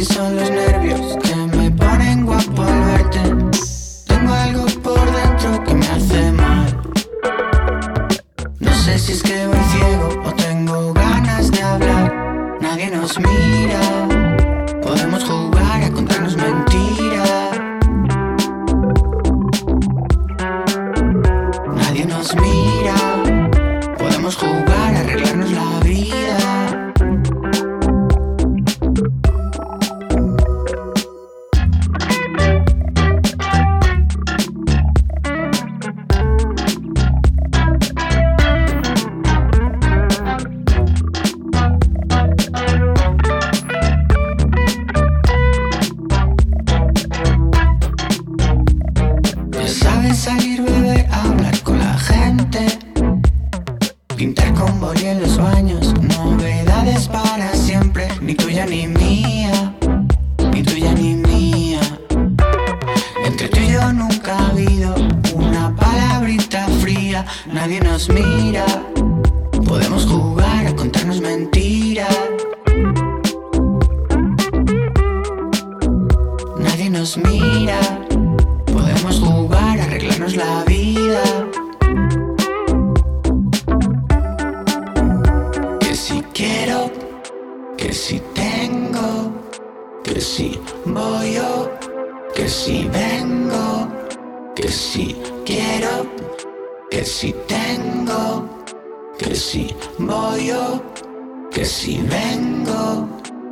si son los nervios que me ponen guapo al verte. Tengo algo por dentro que me hace mal. No sé si es que voy ciego o tengo ganas de hablar. Nadie nos mira, podemos jugar a contarnos mentiras. Nadie nos mira, podemos jugar a arreglarnos la vida. Salir, beber, hablar con la gente, pintar con boli en los baños, novedades para siempre, ni tuya ni mía, ni tuya ni mía. Entre tú y yo nunca ha habido una palabrita fría. Nadie nos mira, podemos jugar a contarnos mentiras. Nadie nos mira, podemos jugar a arreglarnos la vida. Que si quiero, que si tengo, que si voy yo, que si vengo, que si quiero, que si tengo, que si voy yo, que si vengo,